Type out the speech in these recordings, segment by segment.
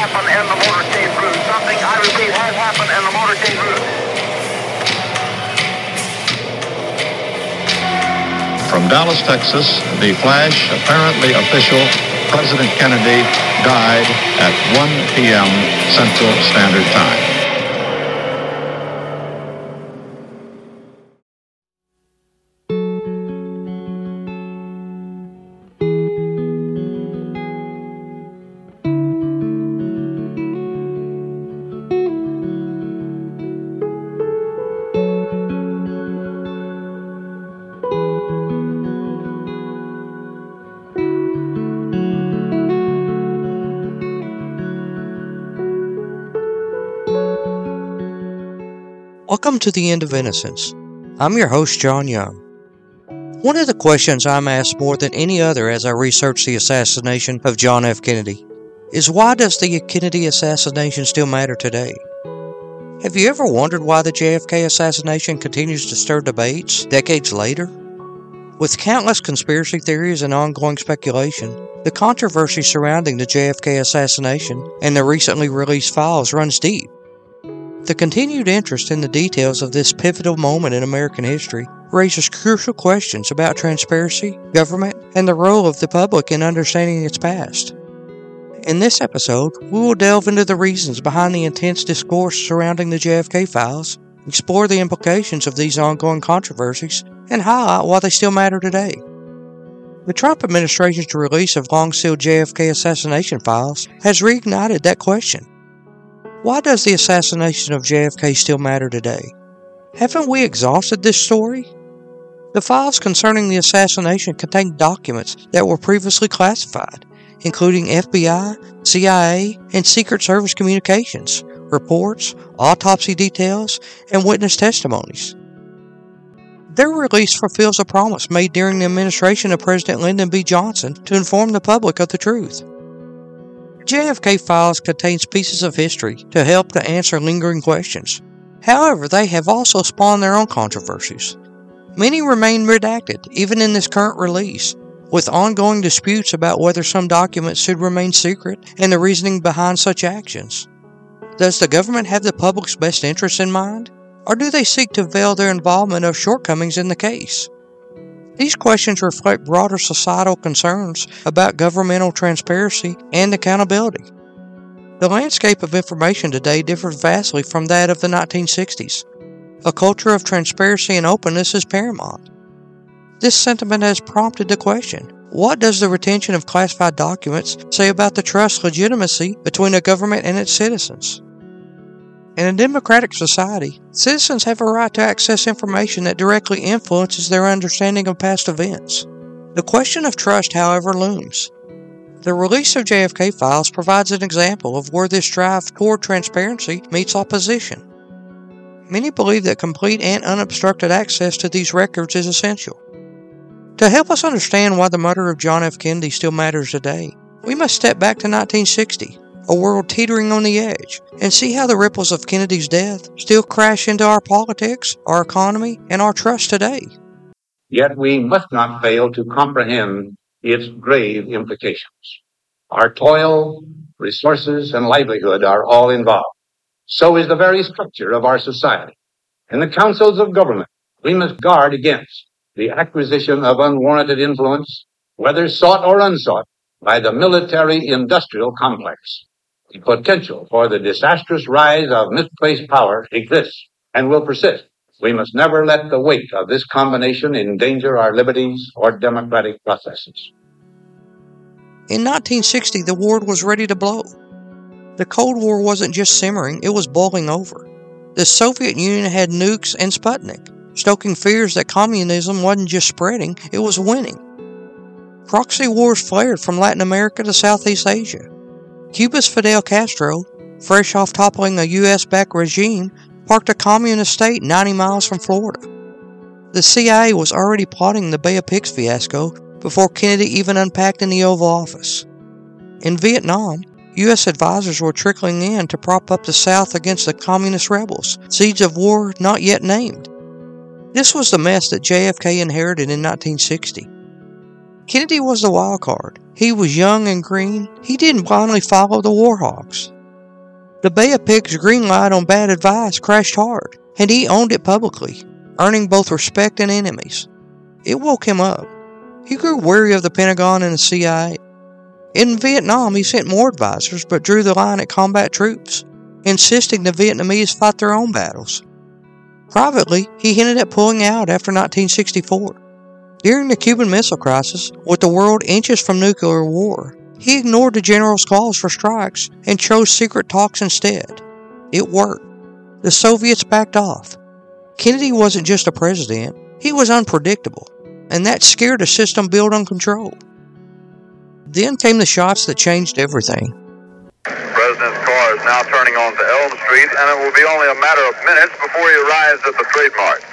happened in the motorcade route. Something, I repeat, has happened in the motorcade route. From Dallas, Texas, the flash, apparently official, President Kennedy died at 1 p.m. Central Standard Time. Welcome to the End of Innocence. I'm your host, John Young. One of the questions I'm asked more than any other as I research the assassination of John F. Kennedy is, why does the Kennedy assassination still matter today? Have you ever wondered why the JFK assassination continues to stir debates decades later? With countless conspiracy theories and ongoing speculation, the controversy surrounding the JFK assassination and the recently released files runs deep. The continued interest in the details of this pivotal moment in American history raises crucial questions about transparency, government, and the role of the public in understanding its past. In this episode, we will delve into the reasons behind the intense discourse surrounding the JFK files, explore the implications of these ongoing controversies, and highlight why they still matter today. The Trump administration's release of long-sealed JFK assassination files has reignited that question. Why does the assassination of JFK still matter today? Haven't we exhausted this story? The files concerning the assassination contain documents that were previously classified, including FBI, CIA, and Secret Service communications, reports, autopsy details, and witness testimonies. Their release fulfills a promise made during the administration of President Lyndon B. Johnson to inform the public of the truth. JFK files contains pieces of history to help to answer lingering questions. However, they have also spawned their own controversies. Many remain redacted, even in this current release, with ongoing disputes about whether some documents should remain secret and the reasoning behind such actions. Does the government have the public's best interests in mind, or do they seek to veil their involvement of shortcomings in the case? These questions reflect broader societal concerns about governmental transparency and accountability. The landscape of information today differs vastly from that of the 1960s. A culture of transparency and openness is paramount. This sentiment has prompted the question, what does the retention of classified documents say about the trust legitimacy between a government and its citizens? In a democratic society, citizens have a right to access information that directly influences their understanding of past events. The question of trust, however, looms. The release of JFK files provides an example of where this drive toward transparency meets opposition. Many believe that complete and unobstructed access to these records is essential. To help us understand why the murder of John F. Kennedy still matters today, we must step back to 1960. A world teetering on the edge, and see how the ripples of Kennedy's death still crash into our politics, our economy, and our trust today. Yet we must not fail to comprehend its grave implications. Our toil, resources, and livelihood are all involved. So is the very structure of our society. In the councils of government, we must guard against the acquisition of unwarranted influence, whether sought or unsought, by the military-industrial complex. The potential for the disastrous rise of misplaced power exists and will persist. We must never let the weight of this combination endanger our liberties or democratic processes. In 1960, the war was ready to blow. The Cold War wasn't just simmering, it was boiling over. The Soviet Union had nukes and Sputnik, stoking fears that communism wasn't just spreading, it was winning. Proxy wars flared from Latin America to Southeast Asia. Cuba's Fidel Castro, fresh off toppling a U.S.-backed regime, parked a communist state 90 miles from Florida. The CIA was already plotting the Bay of Pigs fiasco before Kennedy even unpacked in the Oval Office. In Vietnam, U.S. advisors were trickling in to prop up the South against the communist rebels, seeds of war not yet named. This was the mess that JFK inherited in 1960. Kennedy was the wild card, He was young and green. He didn't blindly follow the war hawks. The Bay of Pigs green light on bad advice crashed hard, and he owned it publicly, earning both respect and enemies. It woke him up. He grew wary of the Pentagon and the CIA. In Vietnam, he sent more advisors, but drew the line at combat troops, insisting the Vietnamese fight their own battles. Privately, he hinted at pulling out after 1964. During the Cuban Missile Crisis, with the world inches from nuclear war, he ignored the general's calls for strikes and chose secret talks instead. It worked. The Soviets backed off. Kennedy wasn't just a president, he was unpredictable, and that scared a system built on control. Then came the shots that changed everything. The President's car is now turning onto Elm Street, and it will be only a matter of minutes before he arrives at the trademark.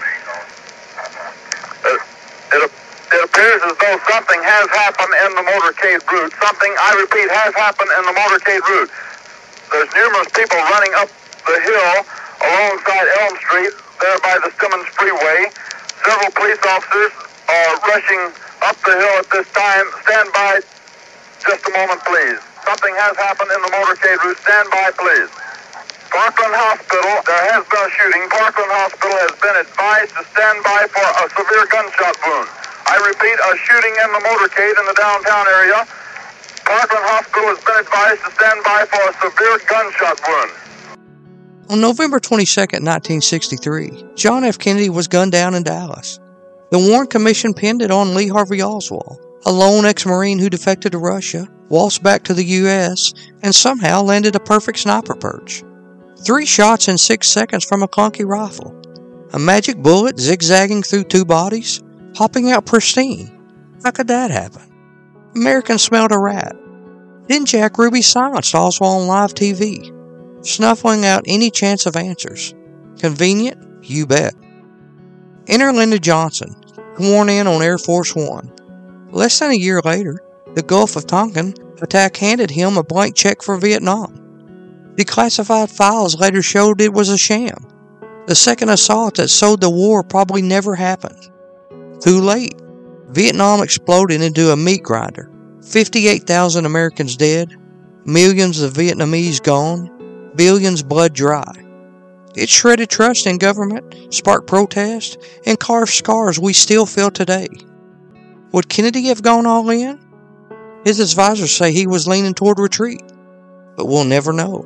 It appears as though something has happened in the motorcade route. Something, I repeat, has happened in the motorcade route. There's numerous people running up the hill alongside Elm Street, there by the Simmons Freeway. Several police officers are rushing up the hill at this time. Stand by just a moment, please. Something has happened in the motorcade route. Stand by, please. Parkland Hospital, there has been a shooting. Parkland Hospital has been advised to stand by for a severe gunshot wound. I repeat, a shooting in the motorcade in the downtown area. Parkland Hospital has been advised to stand by for a severe gunshot wound. On November 22, 1963, John F. Kennedy was gunned down in Dallas. The Warren Commission pinned it on Lee Harvey Oswald, a lone ex-Marine who defected to Russia, waltzed back to the U.S., and somehow landed a perfect sniper perch. 3 shots in 6 seconds from a clunky rifle. A magic bullet zigzagging through 2 bodies, popping out pristine. How could that happen? Americans smelled a rat. Then Jack Ruby silenced Oswald on live TV, snuffling out any chance of answers. Convenient? You bet. Enter Lyndon Johnson, sworn in on Air Force One. Less than a year later, the Gulf of Tonkin attack handed him a blank check for Vietnam. Declassified files later showed it was a sham. The second assault that sowed the war probably never happened. Too late. Vietnam exploded into a meat grinder. 58,000 Americans dead, millions of Vietnamese gone, billions blood dry. It shredded trust in government, sparked protest, and carved scars we still feel today. Would Kennedy have gone all in? His advisors say he was leaning toward retreat, but we'll never know.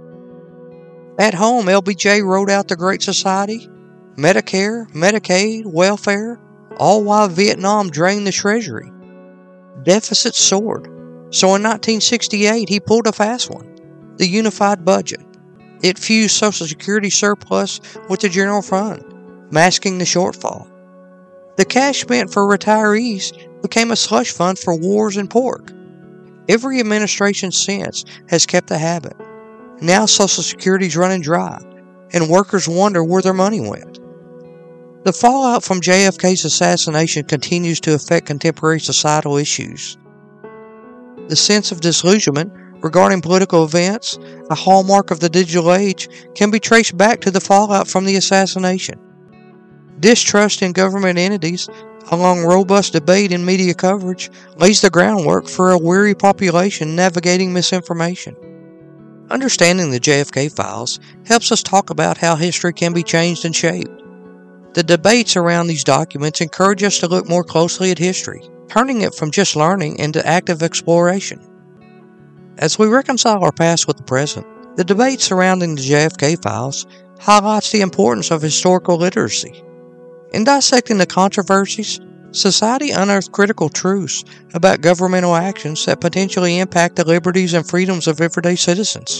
At home, LBJ wrote out the Great Society, Medicare, Medicaid, welfare, all while Vietnam drained the treasury. Deficits soared, so in 1968 he pulled a fast one, the unified budget. It fused Social Security surplus with the general fund, masking the shortfall. The cash spent for retirees became a slush fund for wars and pork. Every administration since has kept the habit. Now Social Security's running dry, and workers wonder where their money went. The fallout from JFK's assassination continues to affect contemporary societal issues. The sense of disillusionment regarding political events, a hallmark of the digital age, can be traced back to the fallout from the assassination. Distrust in government entities, along robust debate and media coverage, lays the groundwork for a weary population navigating misinformation. Understanding the JFK files helps us talk about how history can be changed and shaped. The debates around these documents encourage us to look more closely at history, turning it from just learning into active exploration. As we reconcile our past with the present, the debate surrounding the JFK files highlights the importance of historical literacy. In dissecting the controversies, society unearthed critical truths about governmental actions that potentially impact the liberties and freedoms of everyday citizens.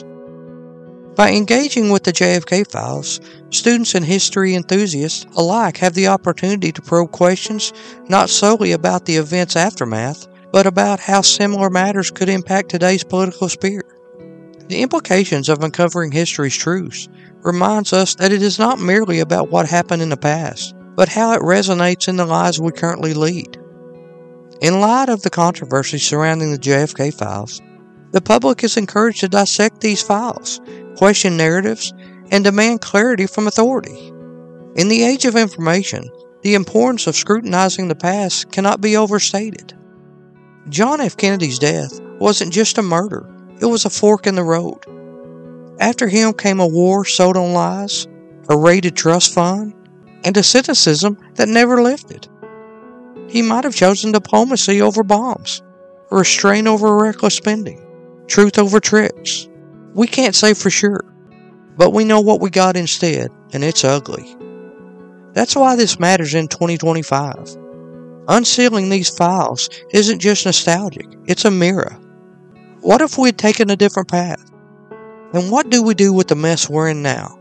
By engaging with the JFK files, students and history enthusiasts alike have the opportunity to probe questions not solely about the event's aftermath, but about how similar matters could impact today's political sphere. The implications of uncovering history's truths reminds us that it is not merely about what happened in the past, but how it resonates in the lives we currently lead. In light of the controversy surrounding the JFK files, the public is encouraged to dissect these files, question narratives, and demand clarity from authority. In the age of information, the importance of scrutinizing the past cannot be overstated. John F. Kennedy's death wasn't just a murder, it was a fork in the road. After him came a war sold on lies, a raided trust fund, and a cynicism that never lifted. He might have chosen diplomacy over bombs, restraint over reckless spending, truth over tricks. We can't say for sure, but we know what we got instead, and it's ugly. That's why this matters in 2025. Unsealing these files isn't just nostalgic, it's a mirror. What if we had taken a different path? And what do we do with the mess we're in now?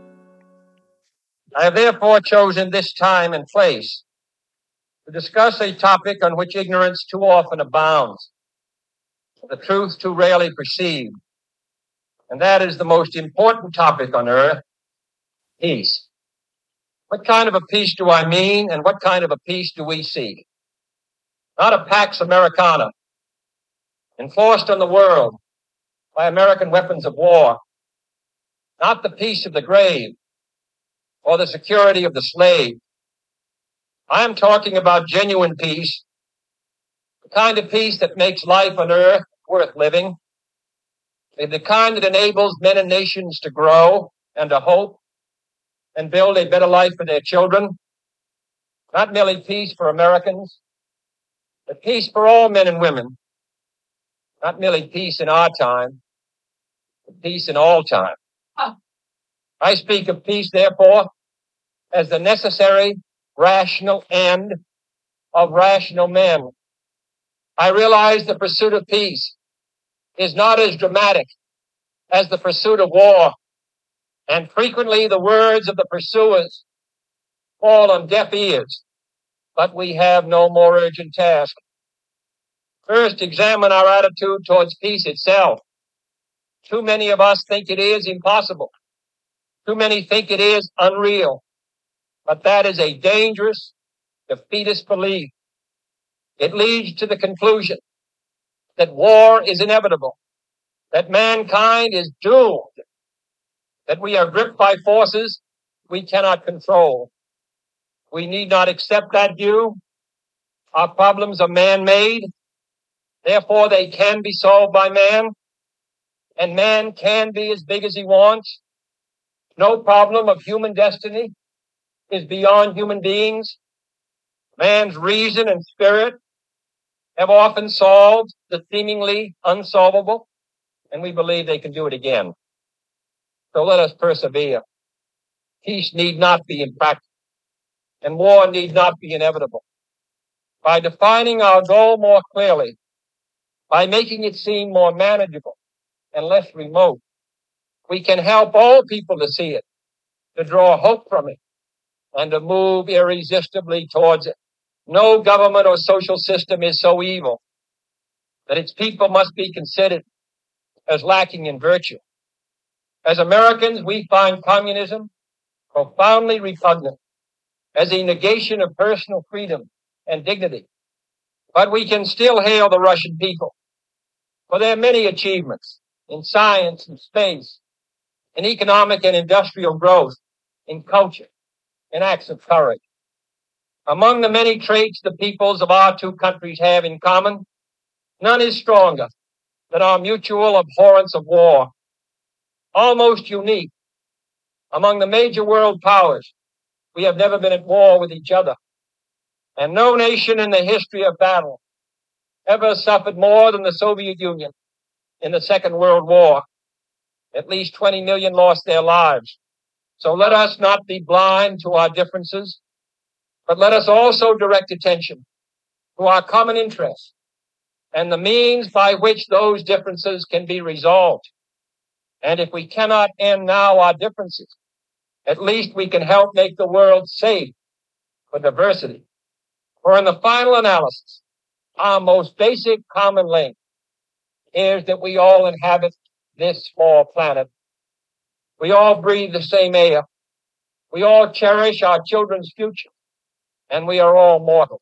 I have therefore chosen this time and place to discuss a topic on which ignorance too often abounds, the truth too rarely perceived, and that is the most important topic on earth, peace. What kind of a peace do I mean, and what kind of a peace do we seek? Not a Pax Americana, enforced on the world by American weapons of war, not the peace of the grave or the security of the slave. I am talking about genuine peace, the kind of peace that makes life on earth worth living, the kind that enables men and nations to grow and to hope and build a better life for their children. Not merely peace for Americans, but peace for all men and women. Not merely peace in our time, but peace in all time. I speak of peace, therefore, as the necessary, rational end of rational men. I realize the pursuit of peace is not as dramatic as the pursuit of war, and frequently the words of the pursuers fall on deaf ears, but we have no more urgent task. First, examine our attitude towards peace itself. Too many of us think it is impossible. Too many think it is unreal. But that is a dangerous, defeatist belief. It leads to the conclusion that war is inevitable, that mankind is doomed, that we are gripped by forces we cannot control. We need not accept that view. Our problems are man-made. Therefore, they can be solved by man, and man can be as big as he wants. No problem of human destiny is beyond human beings. Man's reason and spirit have often solved the seemingly unsolvable, and we believe they can do it again. So let us persevere. Peace need not be impractical, and war need not be inevitable. By defining our goal more clearly, by making it seem more manageable and less remote, we can help all people to see it, to draw hope from it, and to move irresistibly towards it. No government or social system is so evil that its people must be considered as lacking in virtue. As Americans, we find communism profoundly repugnant as a negation of personal freedom and dignity. But we can still hail the Russian people for their many achievements in science and space, in economic and industrial growth, in culture, in acts of courage. Among the many traits the peoples of our two countries have in common, none is stronger than our mutual abhorrence of war. Almost unique among the major world powers, we have never been at war with each other. And no nation in the history of battle ever suffered more than the Soviet Union in the Second World War. At least 20 million lost their lives. So let us not be blind to our differences, but let us also direct attention to our common interests and the means by which those differences can be resolved. And if we cannot end now our differences, at least we can help make the world safe for diversity. For in the final analysis, our most basic common link is that we all inhabit this small planet. We all breathe the same air. We all cherish our children's future. And we are all mortal.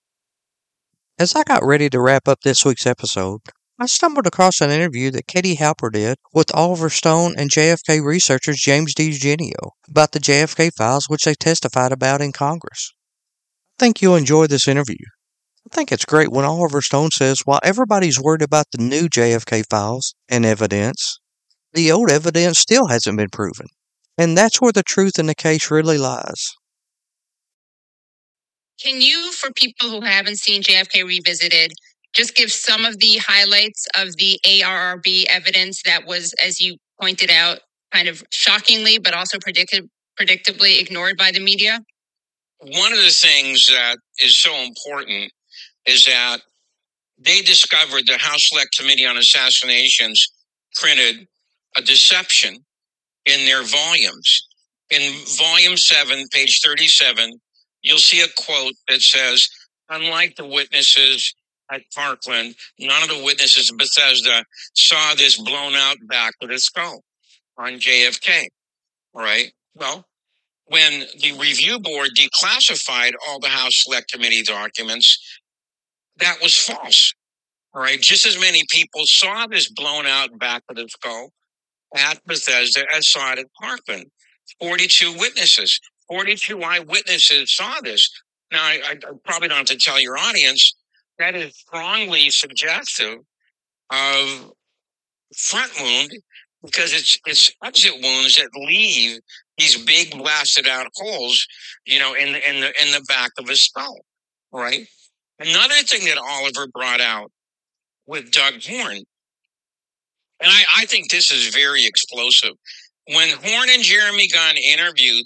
As I got ready to wrap up this week's episode, I stumbled across an interview that Katie Halper did with Oliver Stone and JFK researchers James DiGenio about the JFK files which they testified about in Congress. I think you'll enjoy this interview. I think it's great when Oliver Stone says, while everybody's worried about the new JFK files and evidence, the old evidence still hasn't been proven. And that's where the truth in the case really lies. Can you, for people who haven't seen JFK Revisited, just give some of the highlights of the ARRB evidence that was, as you pointed out, kind of shockingly, but also predictably ignored by the media? One of the things that is so important is that they discovered the House Select Committee on Assassinations printed a deception in their volumes. In volume 7, page 37, you'll see a quote that says, unlike the witnesses at Parkland, none of the witnesses at Bethesda saw this blown out back of the skull on JFK. All right. Well, when the review board declassified all the House Select Committee documents, that was false. All right. Just as many people saw this blown out back of the skull at Bethesda as saw it at Parkland. 42 witnesses, 42 eyewitnesses saw this. Now, I probably don't have to tell your audience that is strongly suggestive of front wound, because it's exit wounds that leave these big blasted out holes, in the back of his skull. Right. Another thing that Oliver brought out with Doug Horne, and I think this is very explosive. When Horne and Jeremy Gunn interviewed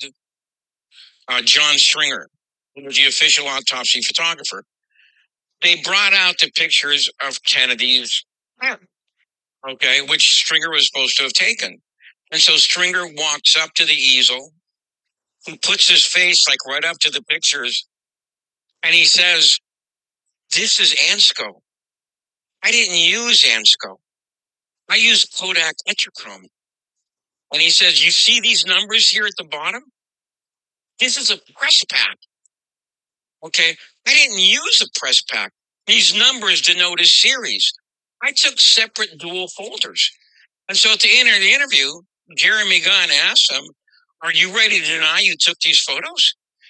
John Stringer, who was the official autopsy photographer, they brought out the pictures of Kennedy's head, okay, which Stringer was supposed to have taken. And so Stringer walks up to the easel, he puts his face like right up to the pictures, and he says, "This is Ansco. I didn't use Ansco. I used Kodak Etrichrome." And he says, "You see these numbers here at the bottom? This is a press pack. Okay, I didn't use a press pack. These numbers denote a series. I took separate dual folders." And so at the end of the interview, Jeremy Gunn asked him, "Are you ready to deny you took these photos?"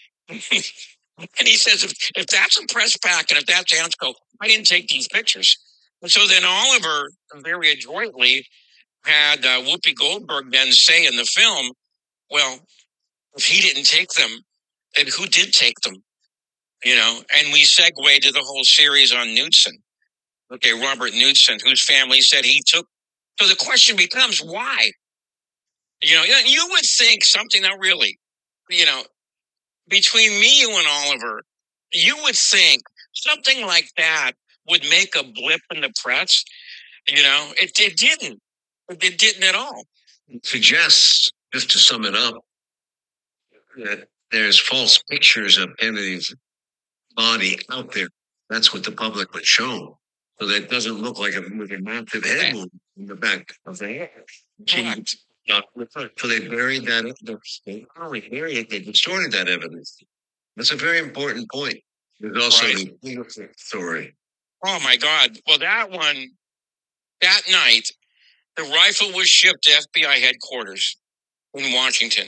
And he says, if that's a press pack and if that's Ansco, I didn't take these pictures. And so then Oliver very adroitly had Whoopi Goldberg then say in the film, well, if he didn't take them, then who did take them? And we segue to the whole series on Knudsen. Okay, Robert Knudsen, whose family said he took. So the question becomes, why? You would think something, not really, between me, you, and Oliver, you would think something like that would make a blip in the press. It didn't. It didn't at all. It suggests, just to sum it up, that there's false pictures of Kennedy's body out there. That's what the public would show. So that doesn't look like with a massive head wound in the back of the head. Correct. So they buried that evidence. They distorted that evidence. That's a very important point. There's also the story. Oh my God. Well, that night, the rifle was shipped to FBI headquarters in Washington.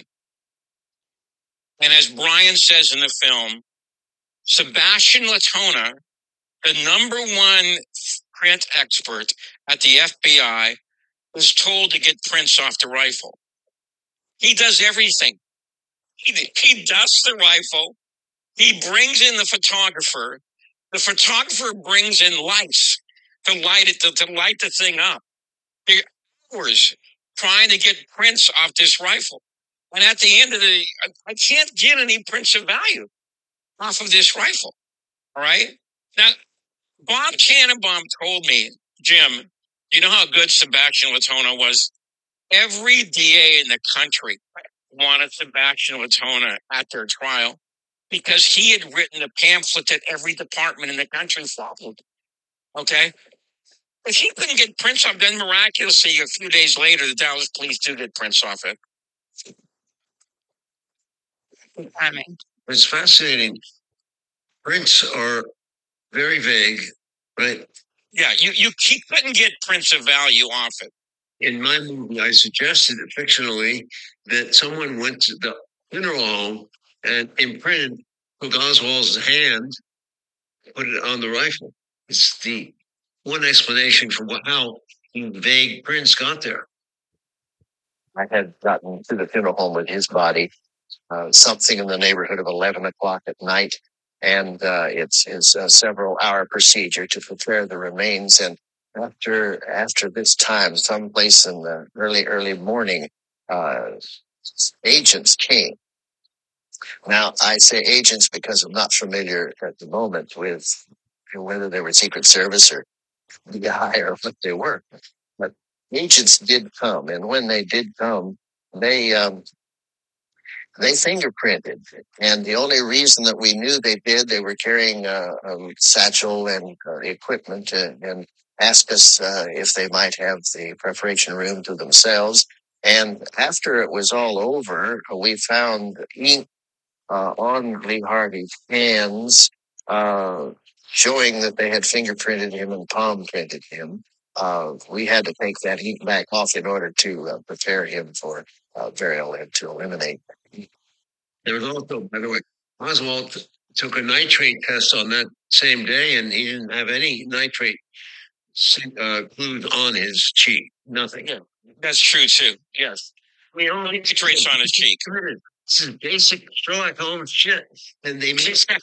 And as Brian says in the film, Sebastian Latona, the number one print expert at the FBI, was told to get prints off the rifle. He does everything. He dusts the rifle. He brings in the photographer. The photographer brings in lights to light the thing up. They're hours trying to get prints off this rifle. And at the end of I can't get any prints of value off of this rifle. All right? Now, Bob Tannenbaum told me, Jim, you know how good Sebastian Latona was? Every DA in the country wanted Sebastian Latona at their trial because he had written a pamphlet that every department in the country followed. Okay? If he couldn't get prints off, then miraculously, a few days later, the Dallas police do get prints off it. It's fascinating. Prints are very vague, right? Yeah, you couldn't get prints of value off it. In my movie, I suggested fictionally that someone went to the funeral home and imprinted Cook Oswald's hand put it on the rifle. It's the one explanation for how the vague prints got there. I had gotten to the funeral home with his body, something in the neighborhood of 11 o'clock at night. And it's a several-hour procedure to prepare the remains. And after this time, someplace in the early morning, agents came. Now, I say agents because I'm not familiar at the moment with whether they were Secret Service or FBI or what they were. But agents did come, and when they did come, they fingerprinted. And the only reason that we knew they did, they were carrying a satchel and equipment and asked us if they might have the preparation room to themselves. And after it was all over, we found ink on Lee Harvey's hands, showing that they had fingerprinted him and palm printed him. We had to take that ink back off in order to prepare him for burial and to eliminate. There was also, by the way, Oswald took a nitrate test on that same day, and he didn't have any nitrate clues on his cheek. Nothing. Yeah, that's true too. Yes, we only nitrates on his cheek. This is basic Sherlock Holmes shit, and they miss that.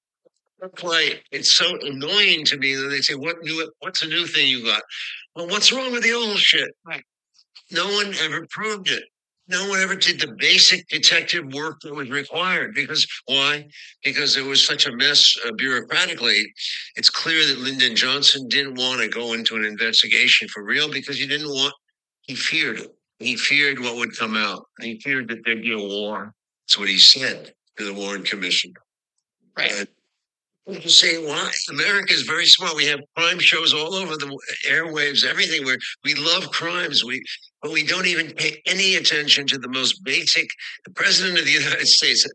Play. It's so annoying to me that they say, "What's a new thing you got?" Well, what's wrong with the old shit? Right. No one ever proved it. No one ever did the basic detective work that was required. Because why? Because there was such a mess bureaucratically. It's clear that Lyndon Johnson didn't want to go into an investigation for real because he feared it. He feared what would come out. He feared that there'd be a war. That's what he said to the Warren Commission. Right. You say why? America is very smart. We have crime shows all over the airwaves, everything. Where we love crimes, but we don't even pay any attention to the most basic. The president of the United States,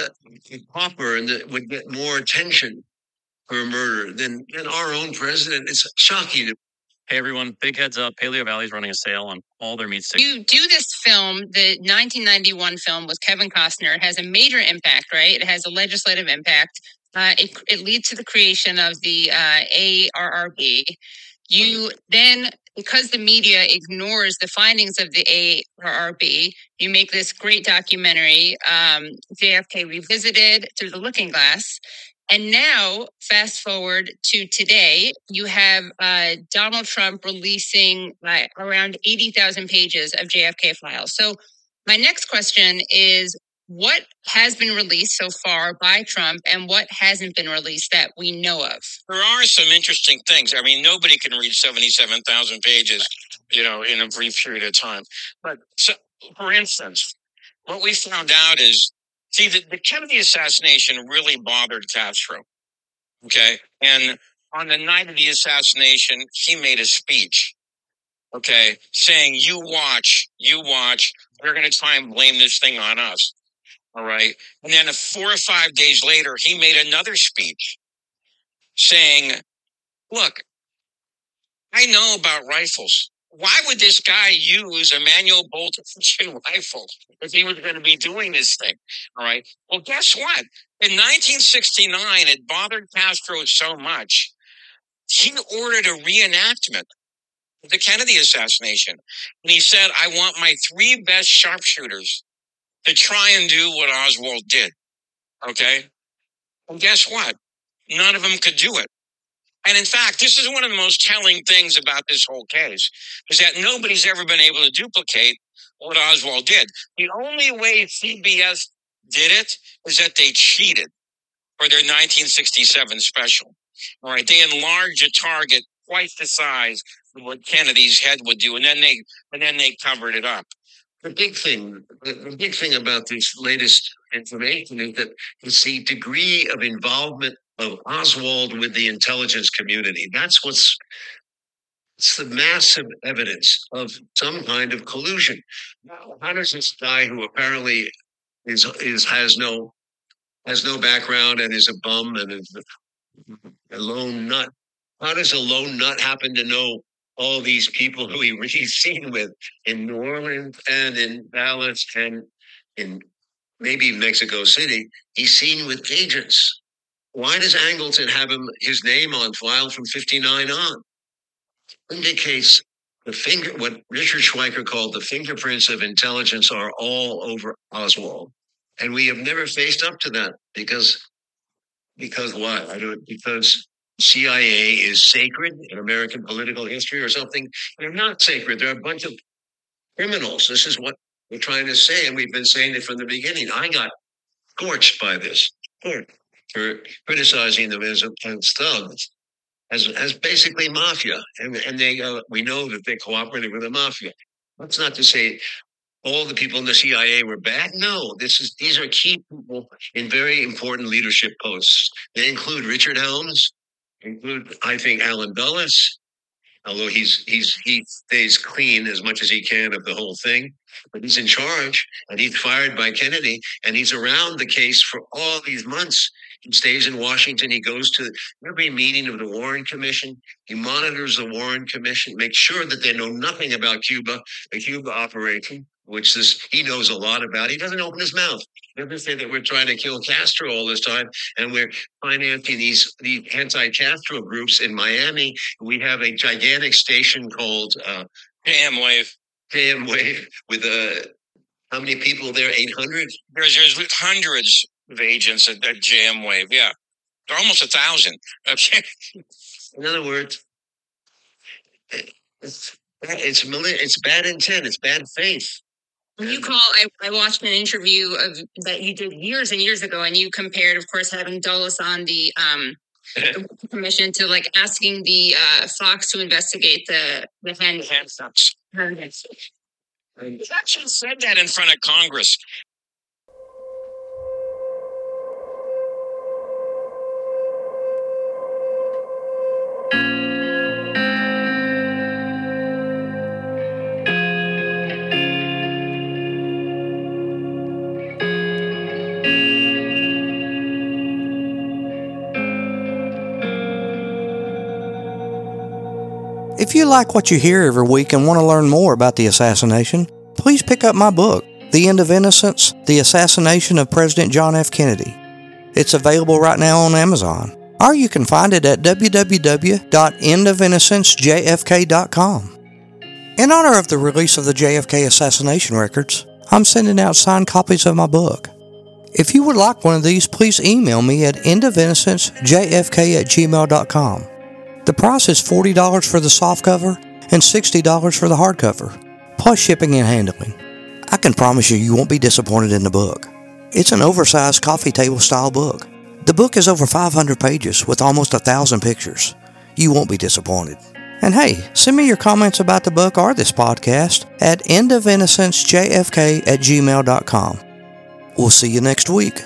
pauper, would get more attention for a murder than our own president. It's shocking. Hey everyone, big heads up. Paleo Valley is running a sale on all their meat sticks. You do this film, the 1991 film with Kevin Costner. It has a major impact, right? It has a legislative impact. It leads to the creation of the ARRB. You then, because the media ignores the findings of the ARRB, you make this great documentary, JFK Revisited, Through the Looking Glass. And now, fast forward to today, you have Donald Trump releasing around 80,000 pages of JFK files. So my next question is, what has been released so far by Trump and what hasn't been released that we know of? There are some interesting things. I mean, nobody can read 77,000 pages, in a brief period of time. But so, for instance, what we found out is, see, the Kennedy assassination really bothered Castro. Okay. And on the night of the assassination, he made a speech. Okay. Saying, you watch, we're going to try and blame this thing on us. All right. And then 4 or 5 days later, he made another speech saying, look, I know about rifles. Why would this guy use a manual bolt action rifle if he was going to be doing this thing? All right. Well, guess what? In 1969, it bothered Castro so much, he ordered a reenactment of the Kennedy assassination. And he said, I want my 3 best sharpshooters to try and do what Oswald did. Okay? And guess what? None of them could do it. And in fact, this is one of the most telling things about this whole case, is that nobody's ever been able to duplicate what Oswald did. The only way CBS did it is that they cheated for their 1967 special. All right, they enlarged a target twice the size of what Kennedy's head would do, and then they covered it up. The big thing about this latest information is that it's the degree of involvement of Oswald with the intelligence community. It's the massive evidence of some kind of collusion. Now, how does this guy who apparently has no background and is a bum and is a lone nut, how does a lone nut happen to know all these people who he's seen with in New Orleans and in Dallas and in maybe Mexico City? He's seen with agents. Why does Angleton have his name on file from 59 on? Indicates what Richard Schweiker called the fingerprints of intelligence are all over Oswald. And we have never faced up to that because what? Because CIA is sacred in American political history or something. They're not sacred. They're a bunch of criminals. This is what we're trying to say, and we've been saying it from the beginning. I got scorched by this for criticizing them as thugs, as basically mafia, and they we know that they cooperated with the mafia. That's not to say all the people in the CIA were bad. No, these are key people in very important leadership posts. They include Richard Helms, include, I think, Alan Dulles, although he stays clean as much as he can of the whole thing. But he's in charge, and he's fired by Kennedy, and he's around the case for all these months. He stays in Washington. He goes to every meeting of the Warren Commission. He monitors the Warren Commission, makes sure that they know nothing about Cuba, the Cuba operation, which he knows a lot about. He doesn't open his mouth. He doesn't say that we're trying to kill Castro all this time, and we're financing these anti-Castro groups in Miami. We have a gigantic station called JM Wave. JM Wave with how many people there? 800? There's hundreds of agents at JM Wave. Yeah, they're almost 1,000. In other words, it's bad intent. It's bad faith. I watched an interview that you did years and years ago, and you compared, of course, having Dulles on the commission to like asking the Fox to investigate the handcuffs. He actually said that in front of Congress. If you like what you hear every week and want to learn more about the assassination, please pick up my book, The End of Innocence, The Assassination of President John F. Kennedy. It's available right now on Amazon, or you can find it at www.endofinnocencejfk.com. In honor of the release of the JFK assassination records, I'm sending out signed copies of my book. If you would like one of these, please email me at endofinnocencejfk@gmail.com. The price is $40 for the softcover and $60 for the hardcover, plus shipping and handling. I can promise you won't be disappointed in the book. It's an oversized coffee table style book. The book is over 500 pages with almost 1,000 pictures. You won't be disappointed. And hey, send me your comments about the book or this podcast at endofinnocencejfk@gmail.com. We'll see you next week.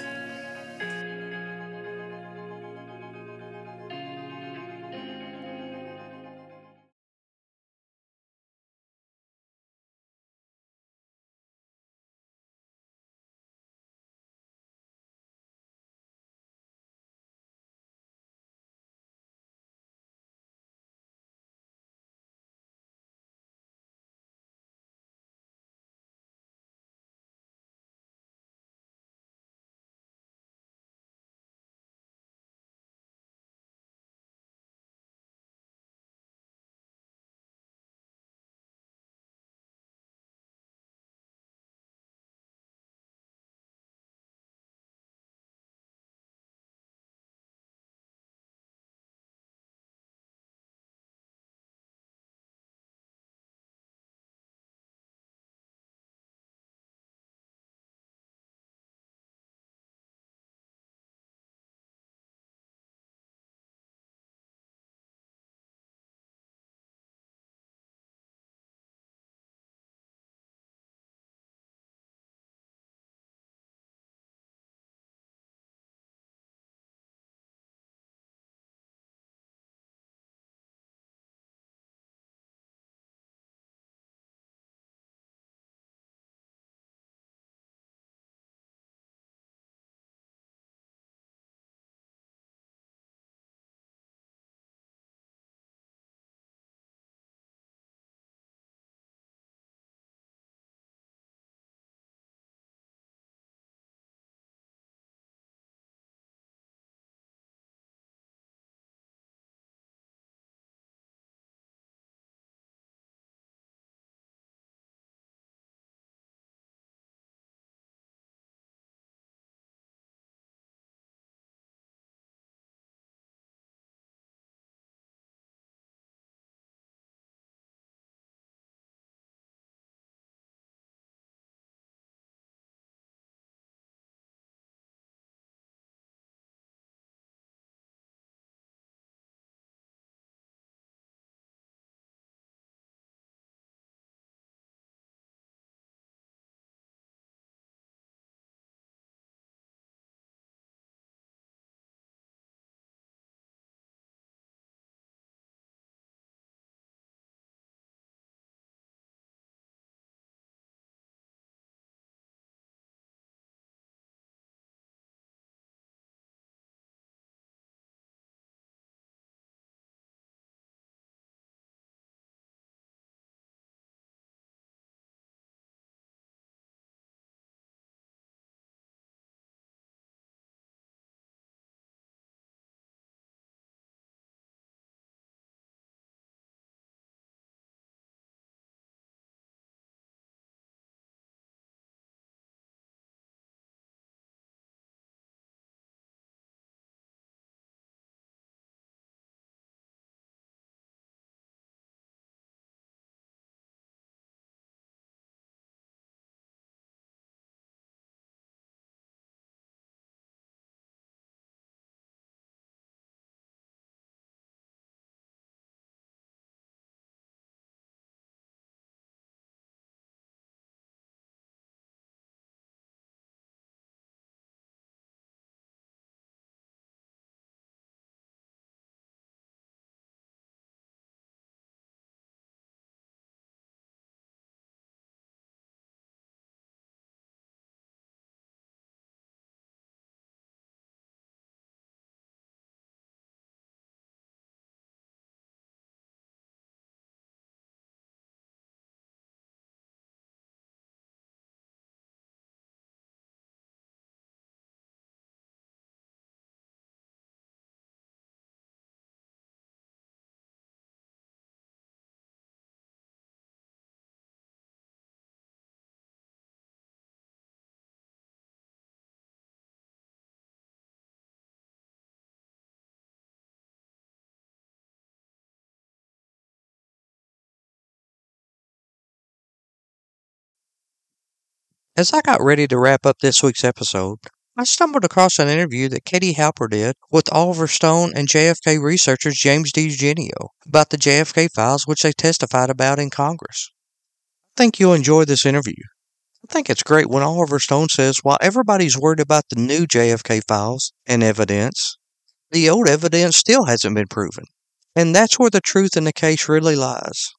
As I got ready to wrap up this week's episode, I stumbled across an interview that Katie Halper did with Oliver Stone and JFK researcher James DiEugenio about the JFK files which they testified about in Congress. I think you'll enjoy this interview. I think it's great when Oliver Stone says while everybody's worried about the new JFK files and evidence, the old evidence still hasn't been proven. And that's where the truth in the case really lies.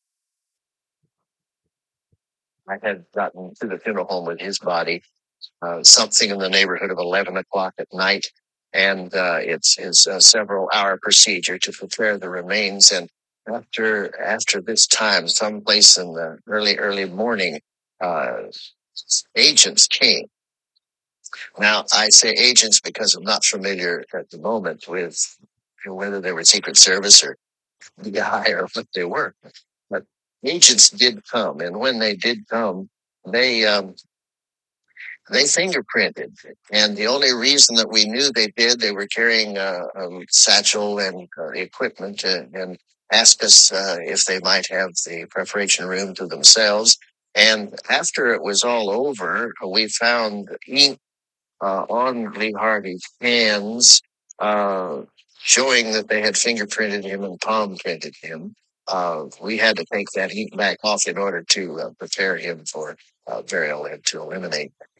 I had gotten to the funeral home with his body, something in the neighborhood of 11 o'clock at night. And it's a several-hour procedure to prepare the remains. And after this time, someplace in the early morning, agents came. Now, I say agents because I'm not familiar at the moment with whether they were Secret Service or FBI or what they were. But agents did come, and when they did come, they fingerprinted. And the only reason that we knew they did, they were carrying a satchel and equipment and asked us if they might have the preparation room to themselves. And after it was all over, we found ink on Lee Harvey's hands, showing that they had fingerprinted him and palm printed him. We had to take that ink back off in order to prepare him for burial and to eliminate